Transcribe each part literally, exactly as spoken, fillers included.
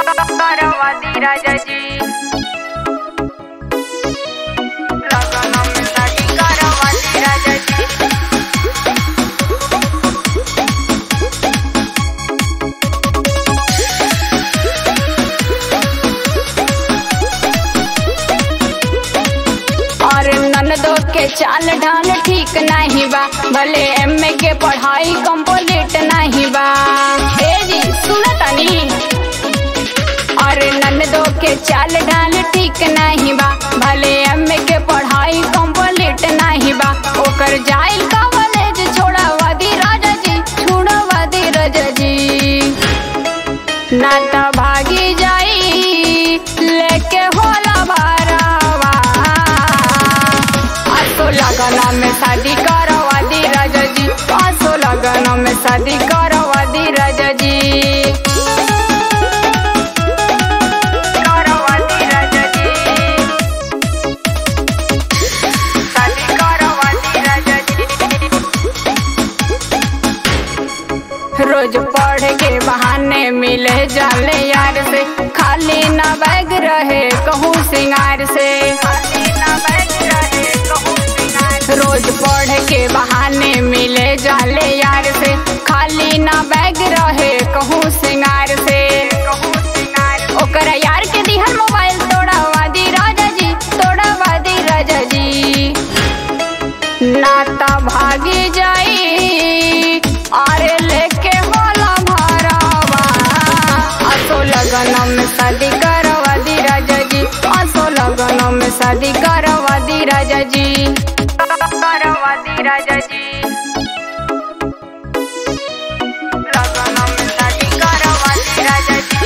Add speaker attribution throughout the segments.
Speaker 1: करवादी राजा जी लगन में शादी करवादी राजा जी। और ननदो के चाल ढाल ठीक नहीं बा, भले एमए के पढ़ाई कंप्लीट नहीं बा। ए जी सुना तानी, और ननदो के चाल ढाल ठीक नहीं बा, भले एमए के पढ़ाई कंप्लीट नहीं बा। ओकर जाइल कॉलेज छोड़वा दी राजा जी, छोड़वा दी राजा जी। ना तो भागी जाई लेके होला भरावा, आसो लगन में शादी करवा दी राजा जी, आसो लगन में शादी करवा दी राजा जी। करवा दी राजा जी, शादी करवा दी राजा जी। रोज पढ़ के बहाने मिले जाले यार से, खाली ना बैग रहे कहूँ सिंगार से। रोज पढ़ के बहाने मिले जाले यार से, खाली ना बैग रहे कहूँ सिंगार से। ओकरा यार के दिहर मोबाइल तोड़वा दी राजा जी, तोड़वा दी राजा जी। नाता भागी जाई अरे लेके होला भरावा, आसो लगन में शादी करवा दी राजा जी, आसो लगन में शादी करवा दी राजा जी, करवा दी राजा जी। लगन में शादी करवा दी राजा जी।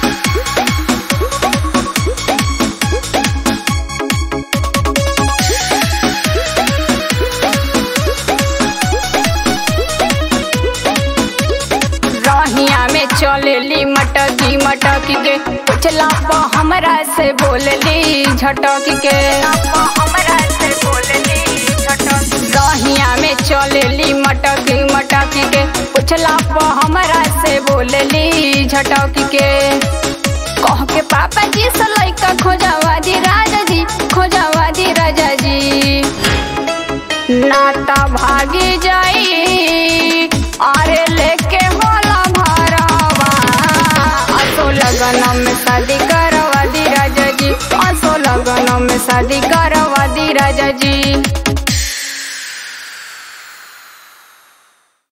Speaker 1: रहिया में चलेली मटकी मटकी के, उछला पा हमरा से बोलली झटकी के। रहिया में चलेली मटकी मटकी के, उछला पा हमरा से बोलली झटकी के। कह के पापा जी से लइका खोजवा दी राजा जी, खोजवा दी राजा जी। नाता भागी जाई अरे लेके होला भरावा, आसो लगन में शादी करवा दी राजा जी, आसो लगन में शादी कर